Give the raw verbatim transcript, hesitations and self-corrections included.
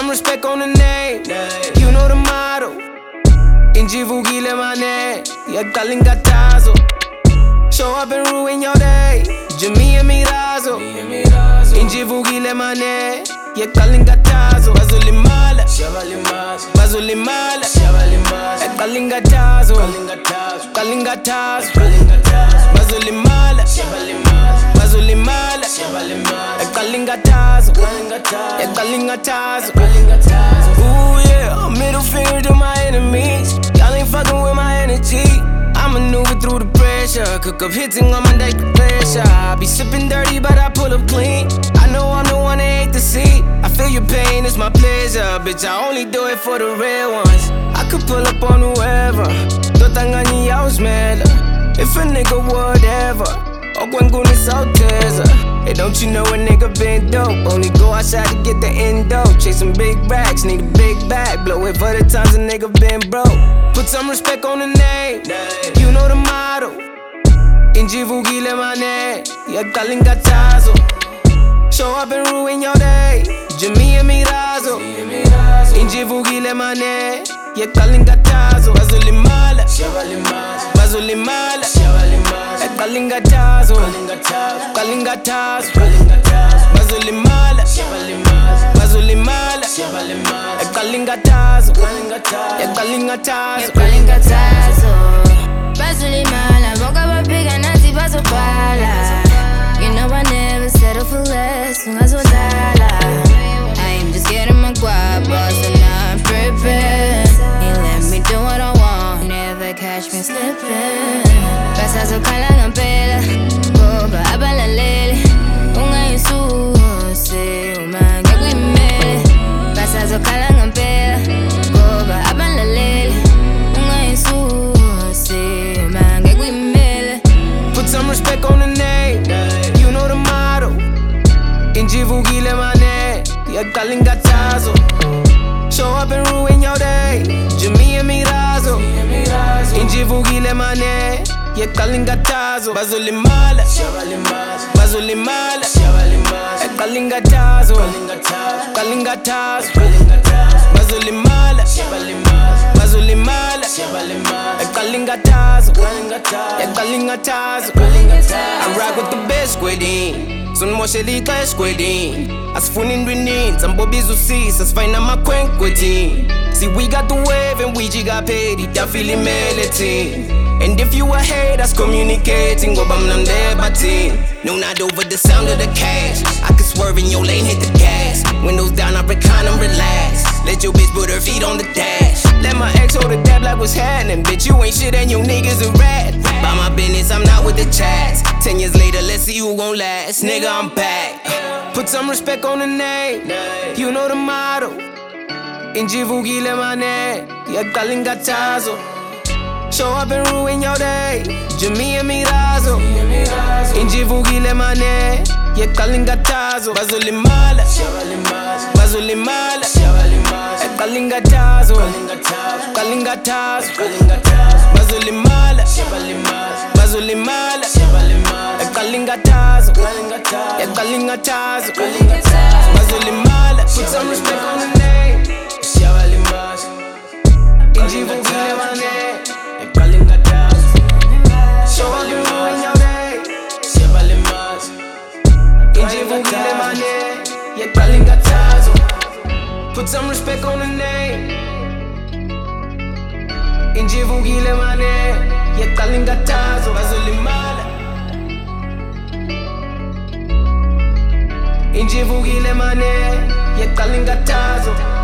some respect on the name. You know the motto. Injivugile mane, yakalinga-tazo. Show up and ruin your day. Jamia Mirazo. Injivugile mane, yakalinga-tazo. Bazulimala, bazulimala, yakalinga-tazo. Kalinga-tazo, bazulimala, bazulimala, yakalinga-tazo. Yakalinga-tazo. Ooh yeah, middle finger to my enemies. Y'all ain't fucking with my energy. I maneuver through the pressure, cook up hitting on my deck to pressure. I be sipping dirty, but I pull up clean. I know I'm the one they hate to see. I feel your pain, it's my pleasure. Bitch, I only do it for the real ones. I could pull up on whoever. Dotangani yausmela. If a nigga would ever. Ogwanguni sauteza. Hey, don't you know a nigga been dope? Only go outside to get the endo. Chasing big racks, need a big bag. Blow it for the times a nigga been broke. Put some respect on the name. You know the motto. Injivugile mane, yakalinga-tazo. Show up and ruin your day. Jamia Mirazo. Injivugile mane, yakalinga-tazo. Bazulimala, bazulimala, yakalinga-tazo. Kalinga-tazo. Bazulimala, bazulimala, yakalinga-tazo. Yakalinga-tazo. Bazulimala, boca papiga, nati paso pala. You know I never settle for less, ungazodala. I am just getting my guap, boss, and I'm prepared. You let me do what I want, never catch me slipping. Pasazo kalangapela, boba abalalele. Unga yususe, umanga kwimele. Pasazo kalangapela, boba abalalele. Unga yususe, umanga kwimele. Put some respect on the name. You know the motto. Injivugile mane, yakalinga-tazo. Show up and ruin your day. Jamia Mirazo. Injivugile mane, yakalinga-tazo. Bazulimala, bazulimala, yakalinga-tazo. Kalinga-tazo. Bazulimala, bazulimala, yakalinga-tazo. Yakalinga-tazo. I rock with the best squidin. Sunmosheli squidin. Asfunin rinin, Zambobizu seas, as fine my quenquetin. See, we got the wave and we just got paid. It feeling melody. And if you a hate, that's communicating. Go bam nam debating. No, not over the sound of the cash. I can swerve in your lane, hit the gas. Windows down, I recline and relax. Let your bitch put her feet on the dash. Let my ex hold the dab like what's happening. Bitch, you ain't shit and your niggas a rat. By my business, I'm not with the chats. Ten years later, let's see who gon' last. Nigga, I'm back. Put some respect on the name. You know the motto. Injivugile mane, yakalinga-tazo. Show up and ruin your day. Jamia Mirazo. Injivugile mane, yakalinga-tazo. Bazulimala, bazulimala, yakalinga-tazo. Kalinga-tazo. Bazulimala, bazulimala, yakalinga-tazo. Yakalinga-tazo. Bazulimala. Put some respect on the name. Injivugile mane, yakalinga-tazo. Show up and ruin your day. Injivugile mane, yakalinga-tazo. Put some respect on the name. Injivugile mane, yakalinga-tazo. Bazulimala. Injivugile mane, yakalinga-tazo.